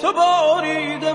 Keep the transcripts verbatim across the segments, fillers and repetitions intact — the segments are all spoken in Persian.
تو باریده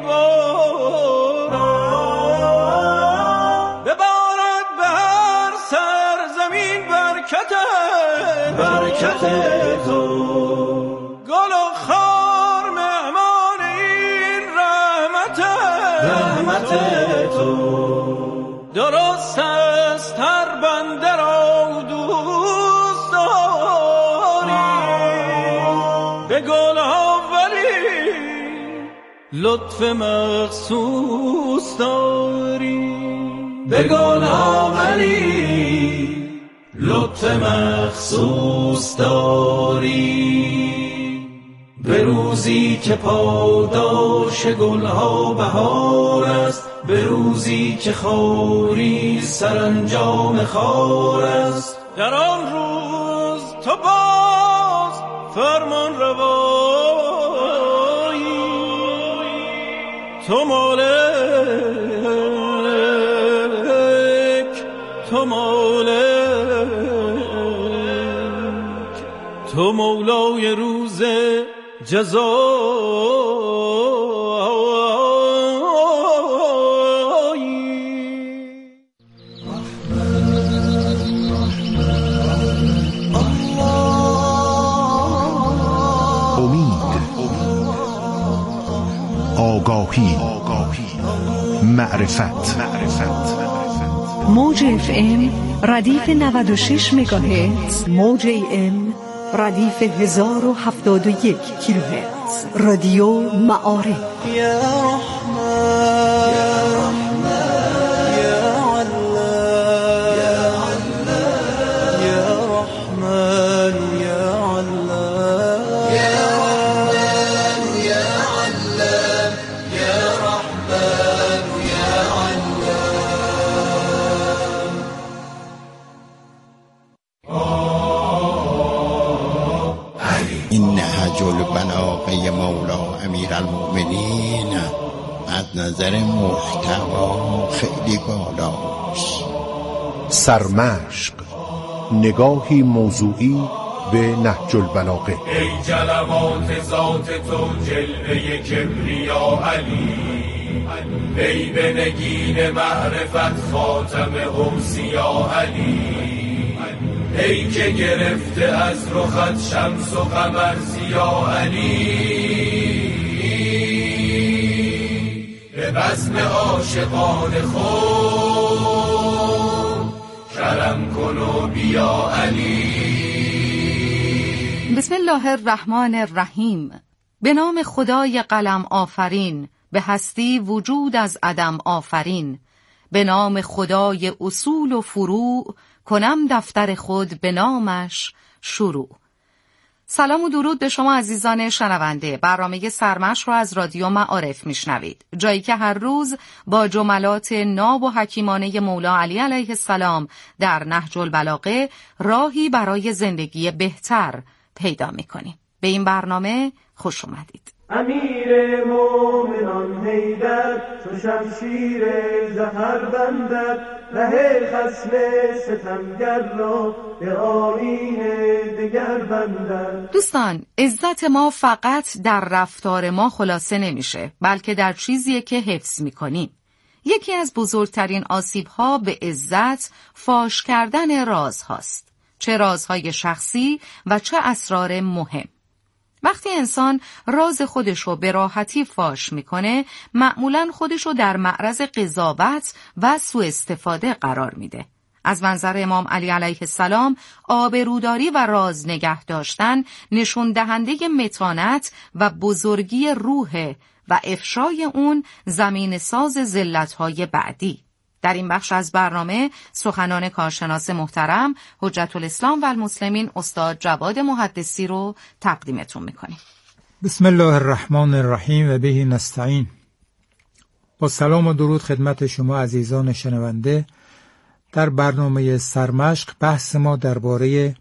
باران ببارد به هر سرزمین برکت برکت تو گل و خار مهمان این رحمت رحمت تو درست است هر بنده را دوست داری به گل ها ولی لطف مخصوص داری به گل ها ولی لطف مخصوص داری به روزی که پاداش گلها بهار است به روزی که خاری سرانجام خار است در آن روز تو باز فرمان روایی تو مالک تو مالک تو مولای روز آگاهی معرفت موج اف ام ردیف نود و شش مگاهرتز، موج ای ام ردیف هزار و هفتاد و یک کیلوهرتز. رادیو معارف. یا رحمن مولا امیرالمؤمنین از نظر محتوا خیلی بالاست. سرمشق، نگاهی موضوعی به نهج البلاغه. ای جلوات ذات تو جلوه کبریا علی، ای به نگین معرفت خاتم اوصیا علی، ای که گرفته از رخت شمس و قمر ضیا علی، به بزم عاشقان خود کرم کن و بیا علی. بسم الله الرحمن الرحیم. به نام خدای قلم آفرین، به هستی وجود از عدم آفرین، به نام خدای اصول و فروع، کنم دفتر خود به نامش شروع. سلام و درود به شما عزیزان شنونده. برنامه سرمشق رو از رادیو معارف میشنوید، جایی که هر روز با جملات ناب و حکیمانه مولا علی علیه السلام در نهج البلاغه راهی برای زندگی بهتر پیدا میکنیم. به این برنامه خوش اومدید. امیر مومنان حیدر چو شمشیر ظفر بندد، ره خصم ستمگر را به آیین دگر بندد. دوستان، عزت ما فقط در رفتار ما خلاصه نمیشه، بلکه در چیزیه که حفظ میکنیم. یکی از بزرگترین آسیب‌ها به عزت فاش کردن راز هاست، چه رازهای شخصی و چه اسرار مهم. وقتی انسان راز خودشو به راحتی فاش میکنه، معمولاً خودشو در معرض قضاوت و سوء استفاده قرار میده. از منظر امام علی علیه السلام، آبروداری و راز نگه داشتن نشون دهنده متانت و بزرگی روح و افشای اون زمین ساز ذلت‌های بعدی. در این بخش از برنامه سخنان کارشناس محترم حجت الاسلام و المسلمین استاد جواد محدثی رو تقدیمتون میکنیم. بسم الله الرحمن الرحیم و به نستعین. با سلام و درود خدمت شما عزیزان شنونده. در برنامه سرمشق بحث ما درباره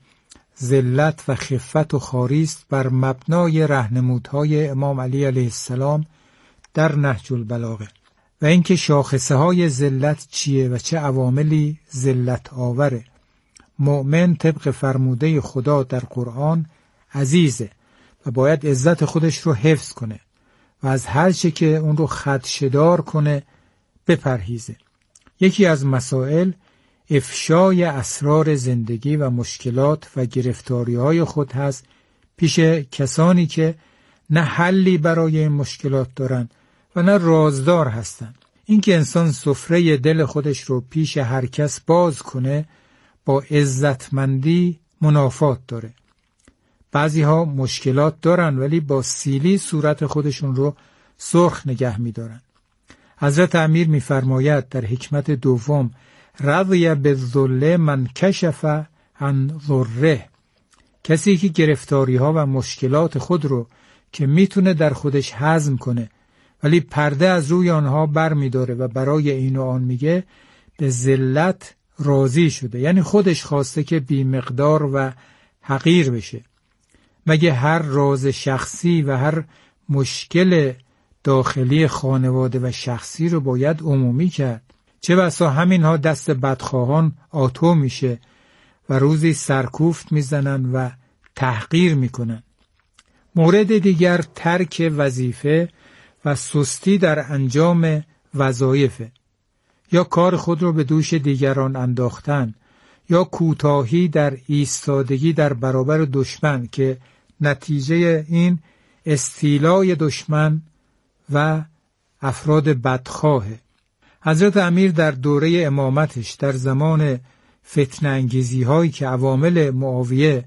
ذلت و خفت و خواری است بر مبنای راهنمودهای امام علی علیه السلام در نهج البلاغه و اینکه شاخصه های ذلت چیه و چه عواملی ذلت آوره. مؤمن طبق فرموده خدا در قرآن عزیزه و باید عزت خودش رو حفظ کنه و از هر چه که اون رو خدشه‌دار کنه بپرهیزه. یکی از مسائل افشای اسرار زندگی و مشکلات و گرفتاری‌های خود هست پیش کسانی که نه حلی برای این مشکلات دارن و نه رازدار هستن. این که انسان سفره دل خودش رو پیش هر کس باز کنه با عزتمندی منافات داره. بعضی ها مشکلات دارن ولی با سیلی صورت خودشون رو سرخ نگه می دارن. حضرت امیر می فرماید در حکمت دوم رضی بالذل من کشف عن ضره، کسی که گرفتاری ها و مشکلات خود رو که میتونه در خودش هضم کنه ولی پرده از روی آنها بر می داره و برای این و آن میگه به ذلت راضی شده، یعنی خودش خواسته که بی مقدار و حقیر بشه. مگه هر راز شخصی و هر مشکل داخلی خانواده و شخصی رو باید عمومی کرد؟ چه بسا همینها دست بدخواهان آتو میشه و روزی سرکوفت میزنن و تحقیر میکنن. مورد دیگر ترک وظیفه و سستی در انجام وظایفه، یا کار خود رو به دوش دیگران انداختن، یا کوتاهی در ایستادگی در برابر دشمن که نتیجه این استیلای دشمن و افراد بدخواهه. حضرت امیر در دوره امامتش در زمان فتنه انگیزی هایی که عوامل معاویه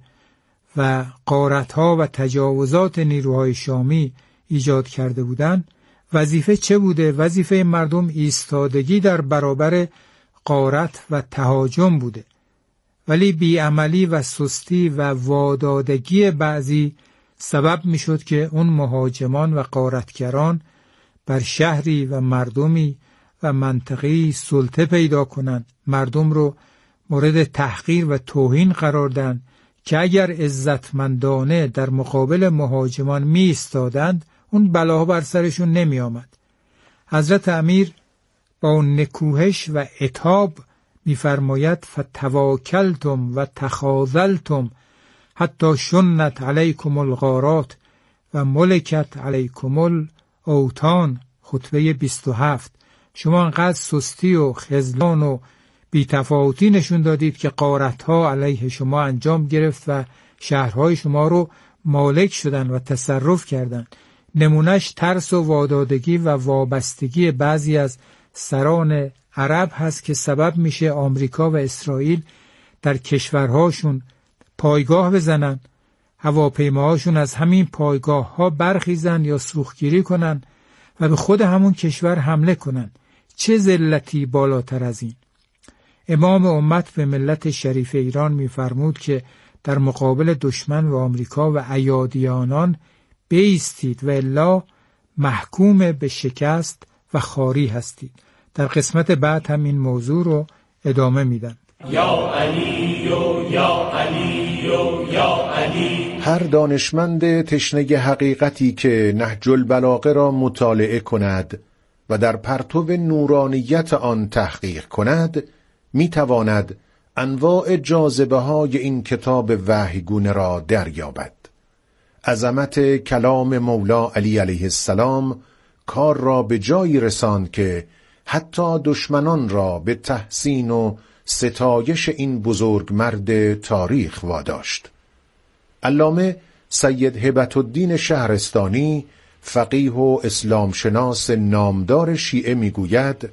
و غارت‌ها و تجاوزات نیروهای شامی ایجاد کرده بودند، وظیفه چه بوده؟ وظیفه مردم ایستادگی در برابر غارت و تهاجم بوده، ولی بیعملی و سستی و وادادگی بعضی سبب میشد که اون مهاجمان و غارتگران بر شهری و مردمی و منطقه‌ای سلطه پیدا کنند، مردم رو مورد تحقیر و توهین قرار دهند که اگر عزتمندانه در مقابل مهاجمان می ایستادند اون بلاها بر سرشون نمی آمد. حضرت امیر با نکوهش و عتاب می فرماید فتواکلتم و تخاذلتم حتی شنت علیکم الغارات و ملکت علیکم الاوطان. خطبه بیست و هفت. شما انقدر سستی و خذلان و بی‌تفاوتی نشون دادید که غارت‌ها علیه شما انجام گرفت و شهرهای شما رو مالک شدن و تصرف کردند. نمونش ترس و وادادگی و وابستگی بعضی از سران عرب هست که سبب میشه آمریکا و اسرائیل در کشورهاشون پایگاه بزنن، هواپیماهاشون از همین پایگاه ها برخیزن یا سوختگیری کنن و به خود همون کشور حمله کنن. چه ذلتی بالاتر از این؟ امام امت به ملت شریف ایران می‌فرمود که در مقابل دشمن و آمریکا و ایادیانان بایستید و الا محکوم به شکست و خاری هستید. در قسمت بعد هم این موضوع رو ادامه میدن. یا علی و یا علی و یا علی. هر دانشمند تشنه حقیقتی که نهج البلاغه را مطالعه کند و در پرتو نورانیت آن تحقیق کند می تواند انواع جاذبه های این کتاب وحیگونه را دریابد. عظمت کلام مولا علی علیه السلام کار را به جایی رساند که حتی دشمنان را به تحسین و ستایش این بزرگ مرد تاریخ واداشت. علامه سید هبت الدین شهرستانی فقیه و اسلام شناس نامدار شیعه میگوید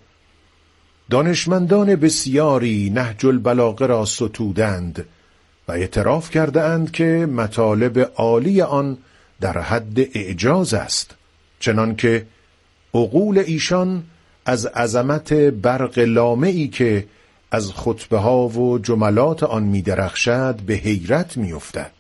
دانشمندان بسیاری نهج البلاغه را ستودند و اعتراف کردند که مطالب عالی آن در حد اعجاز است، چنان که عقول ایشان از عظمت برق لامعی که از خطبه ها و جملات آن می درخشد به حیرت می افتد.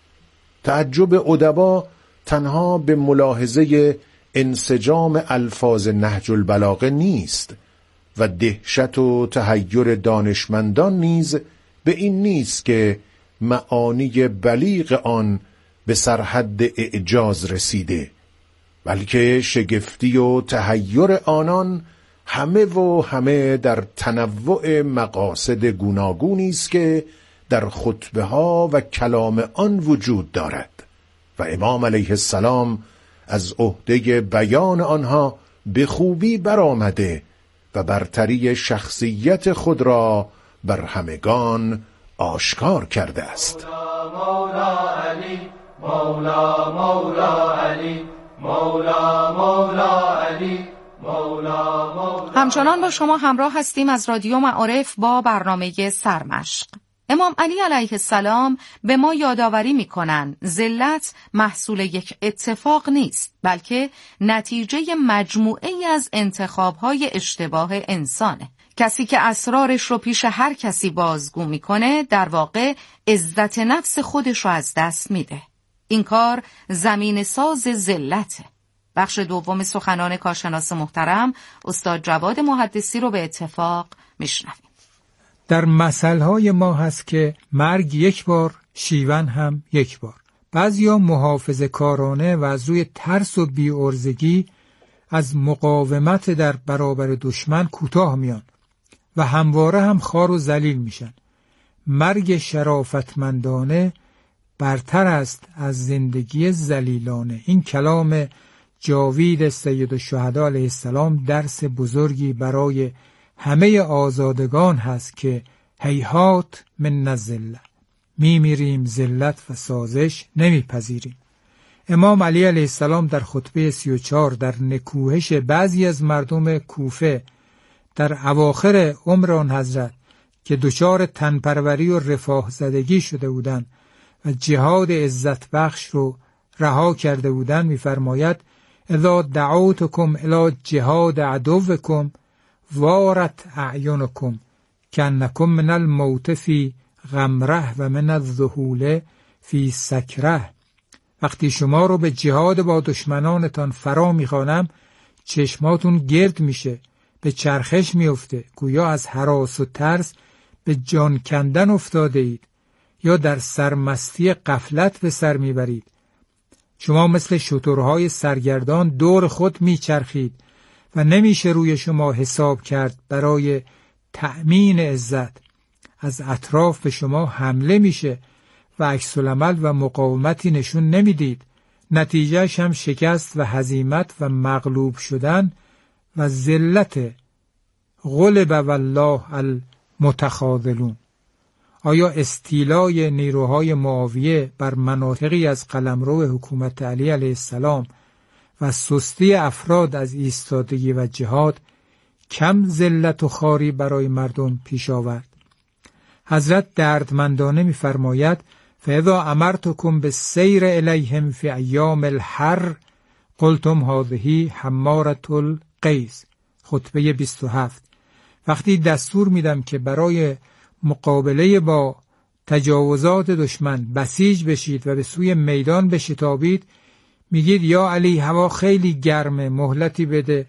تعجب ادبا تنها به ملاحظه انسجام الفاظ نهج البلاغه نیست و دهشت و تحیر دانشمندان نیز به این نیست که معانی بلیغ آن به سرحد اعجاز رسیده، بلکه شگفتی و تحیر آنان همه و همه در تنوع مقاصد گوناگونی است که در خطبه ها و کلام آن وجود دارد و امام علیه السلام از عهده بیان آنها به خوبی برآمده و برتری شخصیت خود را بر همگان آشکار کرده است. مولا علی مولا مولا علی مولا مولا علی مولا مولا. همچنان با شما همراه هستیم از رادیو معارف با برنامه سرمشق. امام علی علیه السلام به ما یادآوری می‌کنند ذلت محصول یک اتفاق نیست، بلکه نتیجه مجموعه‌ای از انتخاب‌های اشتباه انسانه. کسی که اسرارش رو پیش هر کسی بازگو می‌کنه در واقع عزت نفس خودش رو از دست میده. این کار زمین ساز ذلته. بخش دوم سخنان کارشناس محترم استاد جواد محدثی رو به اتفاق میشنویم. در مثلهای ما هست که مرگ یک بار، شیون هم یک بار. بعضیا محافظه کارانه و از روی ترس و بی‌عرضگی از مقاومت در برابر دشمن کوتاه میان و همواره هم خار و ذلیل میشن. مرگ شرافتمندانه برتر است از زندگی ذلیلانه. این کلام جاوید سید الشهدا علیه السلام درس بزرگی برای همه آزادگان هست که هیهات من الذلة، میمیریم ذلت و سازش نمیپذیریم. امام علی علیه السلام در خطبه سی و چهار در نکوهش بعضی از مردم کوفه در اواخر عمر آن حضرت که دچار تنپروری و رفاه زدگی شده بودند و جهاد عزت بخش رو رها کرده بودند میفرماید اذا دعوتکم الی جهاد عدوکم وارت اعینکم کانکم من الموت فی غمره و من الذهول فی سکره. وقتی شما رو به جهاد با دشمنانتان فرا میخوانم چشماتون گرد میشه، به چرخش میفته، گویا از هراس و ترس به جان کندن افتاده اید یا در سرمستی غفلت به سر میبرید. شما مثل شترهای سرگردان دور خود میچرخید و نمیشه روی شما حساب کرد برای تأمین عزت. از اطراف به شما حمله میشه و عکس العمل و مقاومتی نشون نمیدید. نتیجهش هم شکست و هزیمت و مغلوب شدن و ذلت. غلب والله المتخاذلون. آیا استیلای نیروهای معاویه بر مناطقی از قلمرو حکومت علی علیه السلام و سستی افراد از ایستادگی و جهاد کم ذلت و خواری برای مردم پیش آورد؟ حضرت دردمندانه می‌فرماید فاذا امرتکم بالسیر الیهم فی ایام الحر قلتم هذه حمارة القیس. خطبه بیست و هفت. وقتی دستور میدم که برای مقابله با تجاوزات دشمن بسیج بشید و به سوی میدان بشتابید، میگید یا علی هوا خیلی گرمه، مهلتی بده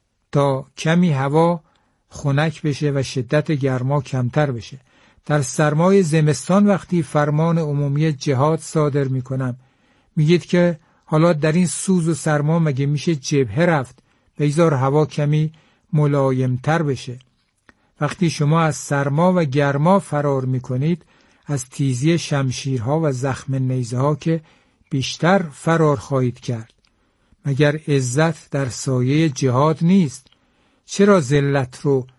تا کمی هوا خنک بشه و شدت گرما کمتر بشه. در سرمای زمستان وقتی فرمان عمومی جهاد صادر میکنم میگید که حالا در این سوز و سرما مگه میشه جبهه رفت، بگذار هوا کمی ملایمتر بشه. وقتی شما از سرما و گرما فرار میکنید از تیزی شمشیرها و زخم نیزه ها که بیشتر فرار خواهید کرد. مگر عزت در سایه جهاد نیست؟ چرا ذلت رو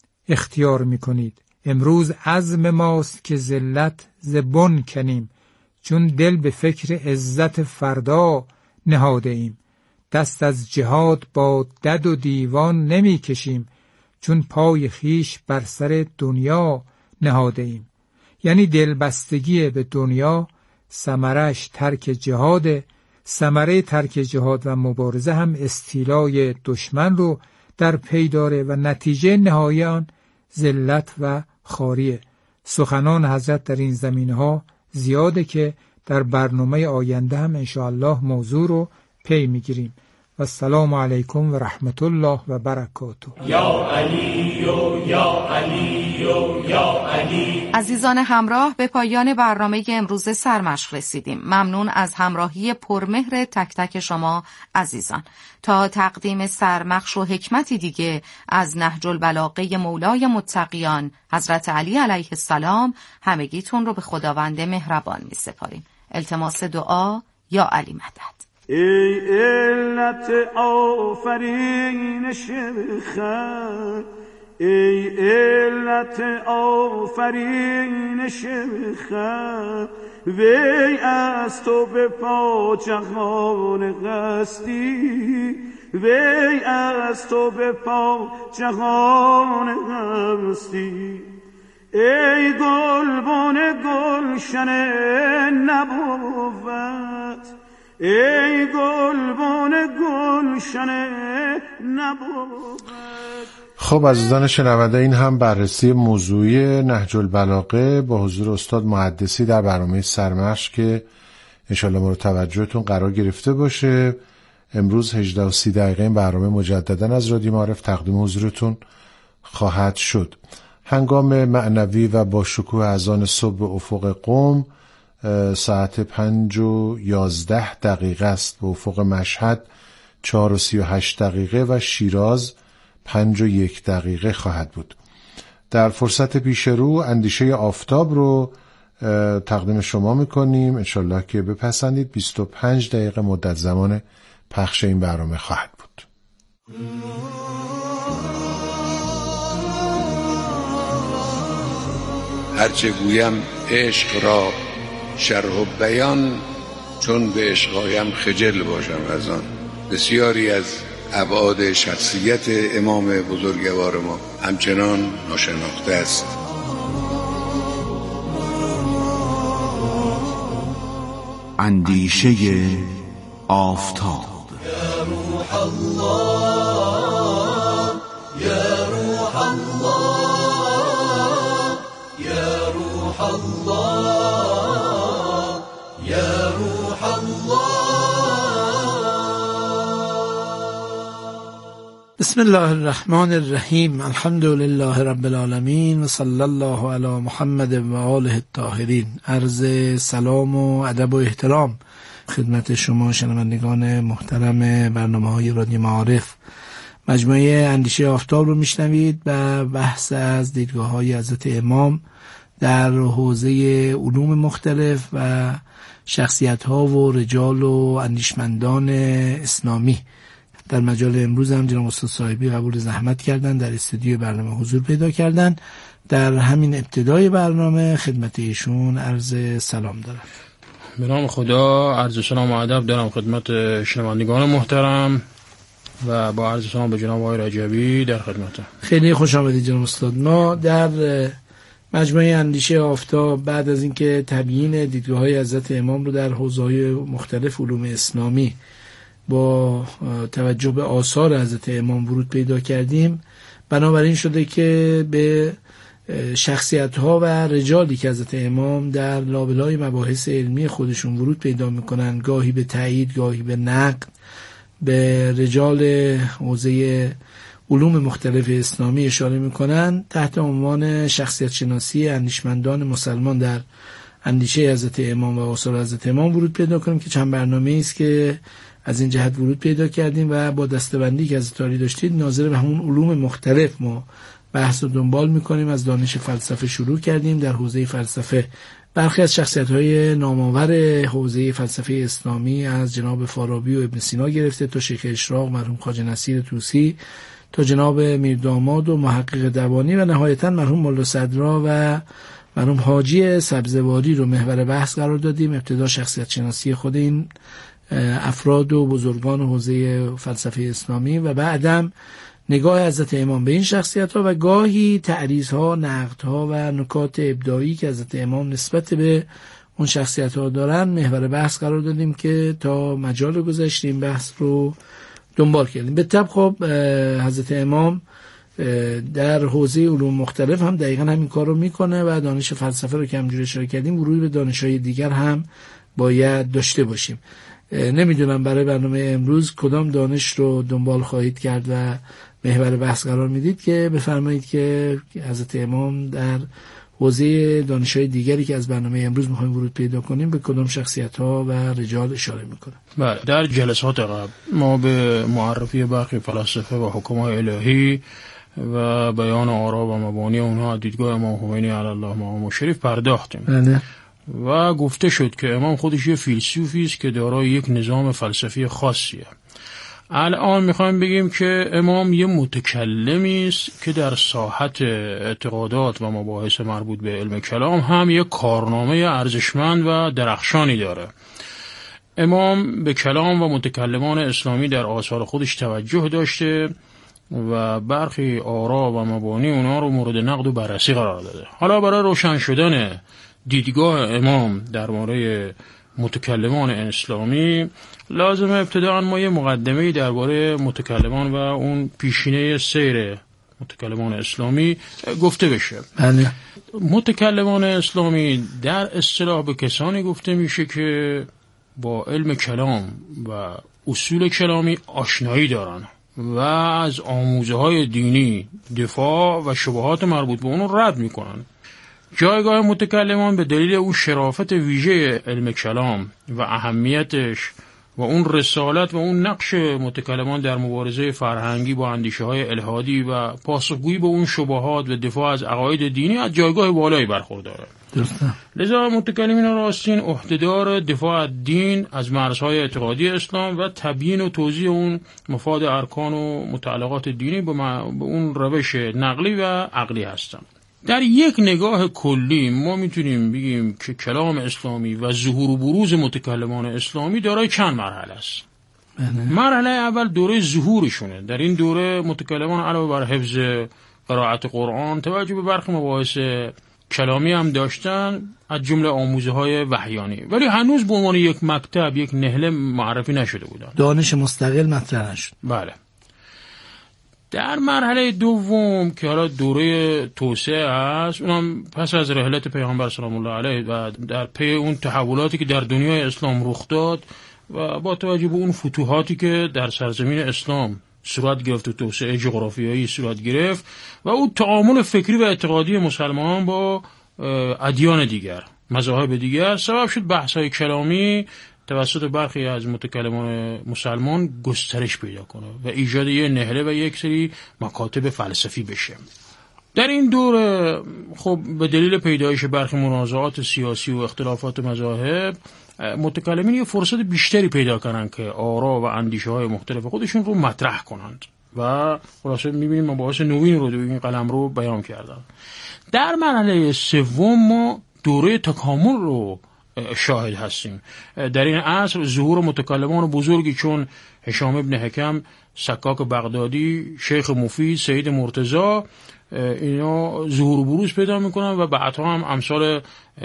اختیار میکنید؟ امروز عزم ماست که ذلت ز بن کنیم، چون دل به فکر عزت فردا نهاده ایم. دست از جهاد با دد و دیوان نمی کشیم، چون پای خیش بر سر دنیا نهاده ایم. یعنی دلبستگی به دنیا ثمرش ترک جهاد. ثمره ترک جهاد و مبارزه هم استیلای دشمن رو در پی داره و نتیجه نهایی آن ذلت و خواریه. سخنان حضرت در این زمینه‌ها زیاده که در برنامه آینده هم انشاءالله موضوع رو پی میگیریم. و السلام علیکم و رحمت الله و برکاته. یا علی و یا علی و یا علی. عزیزان همراه، به پایان برنامه امروز سرمشق رسیدیم. ممنون از همراهی پرمهر تک تک شما عزیزان. تا تقدیم سرمخش و حکمتی دیگه از نهج البلاغه مولای متقیان حضرت علی علیه السلام، همگیتون رو به خداوند مهربان می سپاریم. التماس دعا. یا علی مدد. ای علت آفرینش خلق، ای علت آفرینش خلق، وی از تو به پا جهان هستی، وی از تو به پا جهان هستی. ای گلبن گلشن نبوت، ای گلبن گلشن نبوت. خب عزیزان شنونده، این هم بررسی موضوعی نهج البلاغه با حضور استاد محدثی در برنامه سرمشق که انشالله مورد توجهتون قرار گرفته باشه. امروز هجده و سی دقیقه این برنامه مجددا از رادیو معارف تقدیم حضورتون خواهد شد. هنگام معنوی و با شکوه اذان صبح به افق قم ساعت پنج و یازده دقیقه است، به افق مشهد چهار و سی و هشت دقیقه و شیراز پنج و یک دقیقه خواهد بود. در فرصت پیش رو اندیشه آفتاب رو تقدیم شما میکنیم، انشالله که بپسندید. بیست و پنج دقیقه مدت زمان پخش این برنامه خواهد بود. هرچه گویم عشق را شرح و بیان، چون به عشقایم خجل باشم از آن. بسیاری از ابعاد شخصیت امام بزرگوار ما همچنان ناشناخته است. اندیشه آفتاب. یا روح الله، یا روح الله، یا روح الله، یا روح الله. بسم الله الرحمن الرحیم. الحمد لله رب العالمین و صلی الله علی محمد و آله الطاهرین. عرض سلام و ادب و احترام خدمت شما شنوندگان محترم برنامه‌های رادیو معارف. مجموعه اندیشه آفتاب رو میشنوید و بحث از دیدگاه‌های حضرت امام در حوزه علوم مختلف و شخصیت‌ها و رجال و اندیشمندان اسلامی. در مجال امروز هم جناب استاد صاحبی قبول زحمت کردن، در استودیو برنامه حضور پیدا کردن. در همین ابتدای برنامه خدمت ایشون عرض سلام دارم. به نام خدا عرض سلام و ادب دارم خدمت شنوندگان محترم و با عرض سلام به جناب آقای رجبی در خدمتم. خیلی خوش آمدید جناب استاد. ما در مجموعه اندیشه آفتاب بعد از اینکه تبیین دیدگاه‌های حضرت امام رو در حوزه‌های مختلف علوم اسلامی با توجه به آثار حضرت امام ورود پیدا کردیم، بنابراین شده که به شخصیت‌ها و رجالی که حضرت امام در لابلای مباحث علمی خودشون ورود پیدا می‌کنن، گاهی به تایید گاهی به نقد، به رجال حوزه علوم مختلف اسلامی اشاره می‌کنن، تحت عنوان شخصیت شناسی اندیشمندان مسلمان در اندیشه حضرت امام و آثار حضرت امام ورود پیدا کنیم که چند برنامه‌ای است که از این جهت ورود پیدا کردیم و با دسته‌بندی که از تاریخ داشتید ناظر به همون علوم مختلف ما بحث رو دنبال میکنیم. از دانش فلسفه شروع کردیم. در حوزه فلسفه برخی از شخصیت‌های نامآور حوزه فلسفه اسلامی از جناب فارابی و ابن سینا گرفته تا شیخ اشراق مرحوم خواجه نصیر طوسی، تا جناب میرداماد و محقق دوانی و نهایتاً مرحوم ملا صدرا و مرحوم حاجی سبزواری رو محور بحث قرار دادیم. ابتدا شخصیت شناسی خود این افراد و بزرگان حوزه فلسفه اسلامی و بعدم نگاه حضرت امام به این شخصیت ها و گاهی تعریض ها، نقد ها و نکات ابداعی که حضرت امام نسبت به اون شخصیت ها دارن محور بحث قرار دادیم که تا مجال گذشته این بحث رو دنبال کردیم. به طب خب حضرت امام در حوزه علوم مختلف هم دقیقا همین کار رو میکنه و دانش فلسفه رو که همجوری اشاره کردیم ورود به دانش‌های دیگر هم باید داشته باشیم. نمیدونم برای برنامه امروز کدام دانش رو دنبال خواهید کرد و محور بحث قرار میدید که بفرمایید که حضرت امام در حوزه دانش‌های دیگری که از برنامه امروز می‌خوایم ورود پیدا کنیم به کدام شخصیت‌ها و رجال اشاره می‌کنه. بله، در جلسات قبل ما به معرفی برخی فلاسفه و حکمای الهی و بیان آرا و مبانی اونها دیدگاه امام خمینی علی الله مقام شریف پرداختیم. بله. و گفته شد که امام خودش یه فیلسوفی است که دارای یک نظام فلسفی خاصیه. الان میخوایم بگیم که امام یه متکلمی است که در ساحت اعتقادات و مباحث مربوط به علم کلام هم یه کارنامه ارزشمند و درخشانی داره. امام به کلام و متکلمان اسلامی در آثار خودش توجه داشته و برخی آرا و مبانی اونا رو مورد نقد و بررسی قرار داده. حالا برای روشن شدن دیدگاه امام در مورد متکلمان اسلامی لازمه ابتداً ما یه مقدمه‌ای درباره متکلمان و اون پیشینه سیر متکلمان اسلامی گفته بشه. بله. متکلمان اسلامی در اصطلاح به کسانی گفته میشه که با علم کلام و اصول کلامی آشنایی دارن و از آموزه های دینی دفاع و شبهات مربوط به اون رد میکنن. جایگاه متکلمان به دلیل اون شرافت ویژه علم کلام و اهمیتش و اون رسالت و اون نقش متکلمان در مبارزه فرهنگی با اندیشه های الحادی و پاسخگویی به اون شبهات و دفاع از عقاید دینی از جایگاه بالایی برخورداره. درسته. لذا متکلمین راستین عهدهدار دفاع از دین از مرزهای اعتقادی اسلام و تبیین و توضیح اون مفاد ارکان و متعلقات دینی به اون روش نقلی و عقلی هستند. در یک نگاه کلی ما میتونیم بگیم که کلام اسلامی و ظهور و بروز متکلمان اسلامی دارای چند مرحله است. مرحله اول دوره ظهورشونه. در این دوره متکلمان علاوه بر حفظ قرائت قرآن توجه به برخی مباحث کلامی هم داشتن، از جمله آموزه های وحیانی، ولی هنوز به عنوان یک مکتب، یک نهله معرفی نشده بودن. دانش مستقل مطرح نشد. بله. در مرحله دوم که حالا دوره توسعه است، اونم پس از رحلت پیامبر سلام الله علیه و در پی اون تحولاتی که در دنیای اسلام رخ داد و با توجه به اون فتوحاتی که در سرزمین اسلام صورت گرفت و توسعه جغرافیایی صورت گرفت و اون تعامل فکری و اعتقادی مسلمانان با ادیان دیگر، مذاهب دیگر، سبب شد بحث‌های کلامی توسط برخی از متکلمان مسلمان گسترش پیدا کنه و ایجاد یه نهله و یک سری مکاتب فلسفی بشه. در این دوره خب به دلیل پیدایش برخی منازعات سیاسی و اختلافات مذاهب، متکلمین یه فرصت بیشتری پیدا کنن که آرا و اندیشه های مختلف خودشون رو مطرح کنند و خلاصه میبینیم مباحث نوین رو در این قلم رو بیان کردن. در مرحله سوم ما دوره تکامل رو شاهد هستیم. در این عصر ظهور متکلمان بزرگی چون هشام ابن حکم، سکاک بغدادی، شیخ مفید، سید مرتضی، اینا ظهور و بروز پیدا میکنن و بعدها هم امثال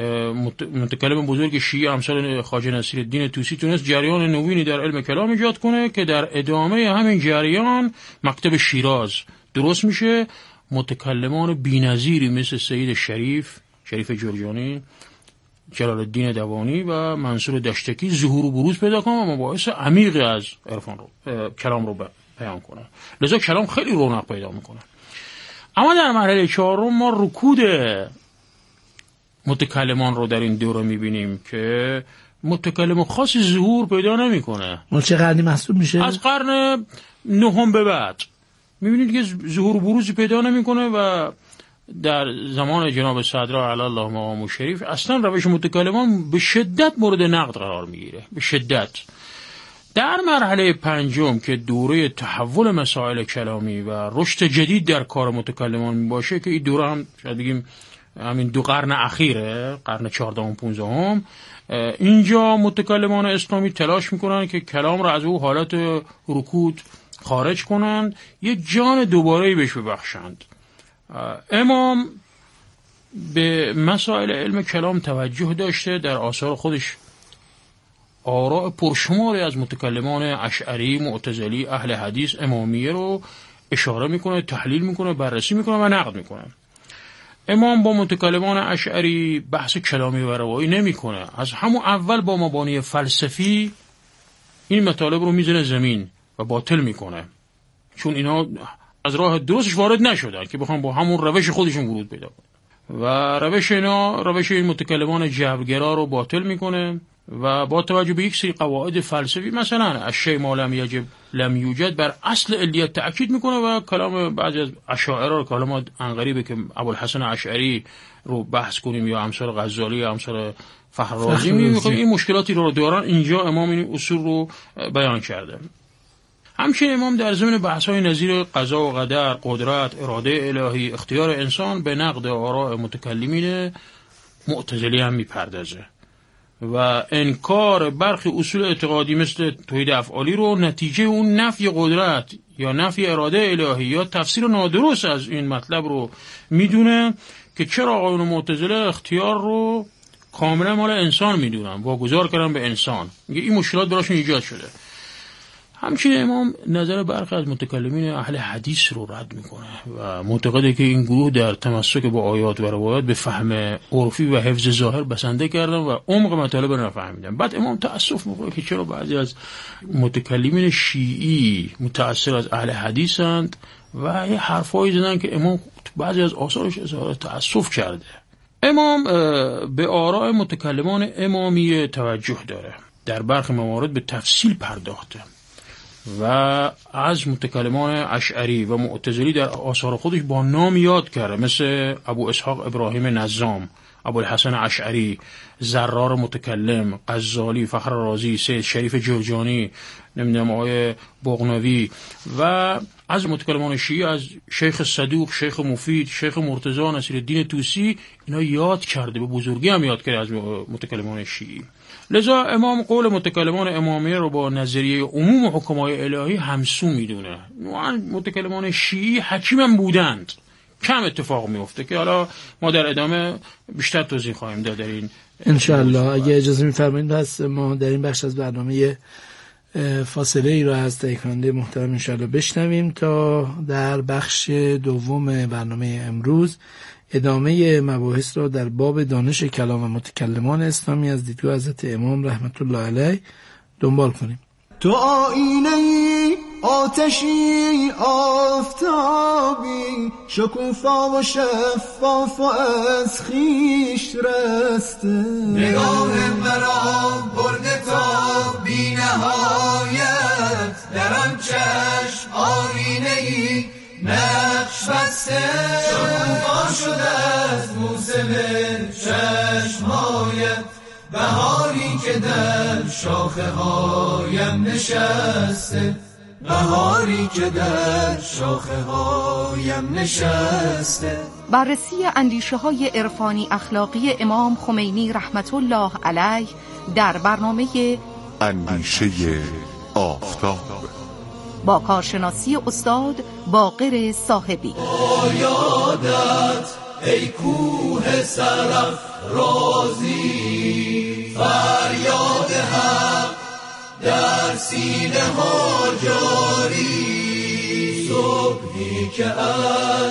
متکلم بزرگ شیعه امثال خواجه نصیرالدین طوسی تونست جریان نوینی در علم کلام ایجاد کنه که در ادامه همین جریان مکتب شیراز درست میشه. متکلمان بی‌نظیری مثل سید شریف، شریف جرجانی، جلال الدین دوانی و منصور دشتکی ظهور و بروز پیدا کنن و مباحث عمیقی از عرفان رو کلام رو بیان کنن. لذا کلام خیلی رونق پیدا میکنه. اما در مرحله چهارم ما رکود متکلمان رو در این دوره میبینیم که متکلم خاصی ظهور پیدا نمیکنه. ما چه قرنی محسوب میشه؟ از قرن نهم به بعد میبینید که ظهور و بروزی پیدا نمیکنه و در زمان جناب صدر علی الله مقام شریف اصلا روش متکلمان به شدت مورد نقد قرار میگیره، به شدت. در مرحله پنجم که دوره تحول مسائل کلامی و رشد جدید در کار متکلمان می باشه که این دوره هم شاید بگیم همین دو قرن اخیره، قرن چهاردهم پونزدهم، اینجا متکلمان اسلامی تلاش میکنن که کلام را از او حالت رکود خارج کنند، یه جان دوباره‌ای بهش ببخشند. امام به مسائل علم کلام توجه داشته، در آثار خودش آراء پرشماری از متکلمان اشعری، معتزلی، اهل حدیث، امامیه رو اشاره میکنه، تحلیل میکنه، بررسی میکنه و نقد میکنه. امام با متکلمان اشعری بحث کلامی و روایی نمیکنه، از همون اول با مبانی فلسفی این مطالب رو میزنه زمین و باطل میکنه، چون اینا از راه درستش وارد نشدن که بخوام با همون روش خودشون ورود پیدا کنن و روش اینا، روش این متکلمان جبرگرا رو باطل میکنه و با توجه به یک سری قواعد فلسفی مثلا الشیء ما لم یجب لم یوجد بر اصل علیت تأکید میکنه و کلام بعضی از اشاعره رو کلام عنقریبه که ابوالحسن اشعری رو بحث کنیم یا امثال غزالی یا امثال فخر رازی میخوایم این مشکلاتی رو دارن. اینجا امام این اصول رو بیان کرده. همچنین امام در ضمن بحث‌های نظیر قضا و قدر، قدرت، اراده الهی، اختیار انسان به نقد آراء متکلمین معتزلی هم میپردازه و انکار برخی اصول اعتقادی مثل توحید افعالی رو نتیجه اون نفی قدرت یا نفی اراده الهی یا تفسیر نادرست از این مطلب رو میدونه که چرا آقایون معتزله اختیار رو کاملا مال انسان میدونن، واگذار کردن به انسان. میگه این مشکلات براشون ایجاد شده. همچنین امام نظر برخی از متکلمین اهل حدیث رو رد میکنه و معتقده که این گروه در تمسک با آیات و روایات به فهم عرفی و حفظ ظاهر بسنده کردن و عمق مطالب رو نفهمیدن. بعد امام تأسف میکنه که چرا بعضی از متکلمین شیعی متأثر از اهل حدیثند و یه حرفایی زدن که امام بعضی از آثارش اظهار تأسف کرده. امام به آراء متکلمان امامیه توجه داره، در برخی موارد به تفصیل پرداخته و از متکلمان اشعری و معتزلی در آثار خودش با نام یاد کرده، مثل ابو اسحاق ابراهیم نظام، ابو الحسن اشعری، زرار متکلم، غزالی، فخر رازی، سید شریف جرجانی، نمیدونم آقای بغنوی و از متکلمان شیعه از شیخ صدوق، شیخ مفید، شیخ مرتضی نصیرالدین طوسی، اینا یاد کرده، به بزرگی هم یاد کرده از متکلمان شیعه. لذا امام قول متکلمان امامیه رو با نظریه عموم حکمای الهی همسو میدونه. متکلمان شیعی حکیم هم بودند، کم اتفاق میفته که حالا ما در ادامه بیشتر توضیح خواهیم داد در این انشاءالله. اگه اجازه میفرمایید پس ما در این بخش از برنامه فاصله ای رو از تهیه‌کننده محترم انشاءالله بشنویم تا در بخش دوم برنامه امروز ادامه مباحث را در باب دانش کلام و متکلمان اسلامی از دیدگاه حضرت امام رحمت الله علیه دنبال کنیم. تو آینه آتشی آفتابی شکوفا و شفاف و از خیش رسته، نگاه مرا برده تا بی نهایت، در آن چشم آینه‌ای نقش بسته، شکوفا شده از موسم چشمهایت، بهاری که در شاخه هایم نشسته، بهاری که در شاخه هایم نشسته. بررسی اندیشه های عرفانی اخلاقی امام خمینی رحمت الله علیه در برنامه اندیشه آفتاب با کارشناسی استاد باقر صاحبی. با یادت ای کوه سرف رازی، فریاد حق در سینه ها جاری، صبحی که از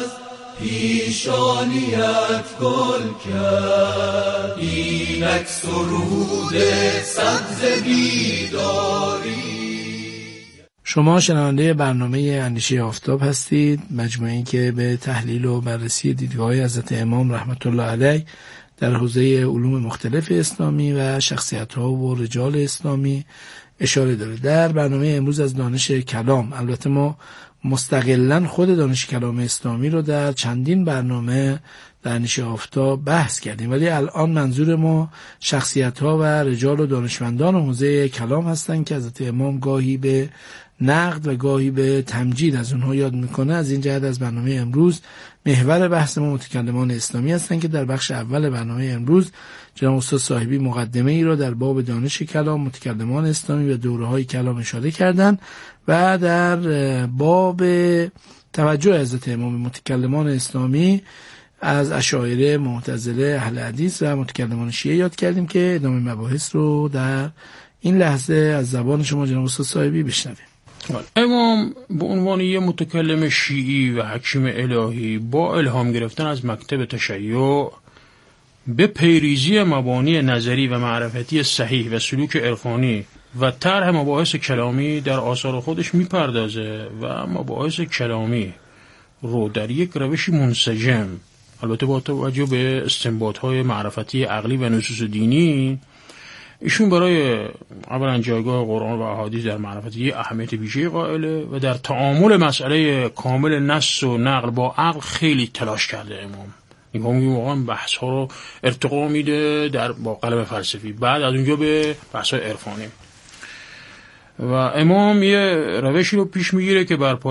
پیشانیت گل کرد، اینک سرود سبز بیداری. شما شنونده برنامه اندیشه آفتاب هستید، مجموعه‌ای که به تحلیل و بررسی دیدگاه‌های حضرت امام رحمت الله علیه در حوزه علوم مختلف اسلامی و شخصیت‌ها و رجال اسلامی اشاره داره. در برنامه امروز از دانش کلام، البته ما مستقلاً خود دانش کلام اسلامی رو در چندین برنامه در اندیشه آفتاب بحث کردیم، ولی الان منظور ما شخصیت‌ها و رجال و دانشمندان حوزه کلام هستند که حضرت امام گاهی به نقد و گاهی به تمجید از اونها یاد میکنه. از این جهت از برنامه امروز محور بحث ما متکلمان اسلامی هستند که در بخش اول برنامه امروز جناب استاد صاحبی مقدمه ای را در باب دانش کلام، متکلمان اسلامی و دوره‌های کلام اشاره کردند و در باب توجه حضرت امام متکلمان اسلامی از اشاعره، معتزله، اهل حدیث و متکلمان شیعه یاد کردیم که ادامه مباحث رو در این لحظه از زبان شما جناب استاد صاحبی بشنویم. امام به عنوان یه متکلم شیعی و حکیم الهی با الهام گرفتن از مکتب تشیع به پیریزی مبانی نظری و معرفتی صحیح و سلوک عرفانی و طرح مباحث کلامی در آثار خودش میپردازه و مباحث کلامی رو در یک روشی منسجم، البته با توجه به استنباط‌های معرفتی عقلی و نصوص دینی، ایشون برای اولا جایگاه قرآن و احادیث در معرفت یه اهمیت ویژه‌ای قائله و در تعامل مسئله کامل نص و نقل با عقل خیلی تلاش کرده امام. این واقعا بحث ها رو ارتقا میده در با قلم فلسفی، بعد از اونجا به بحث های عرفانی. و امام یه روشی رو پیش میگیره که بر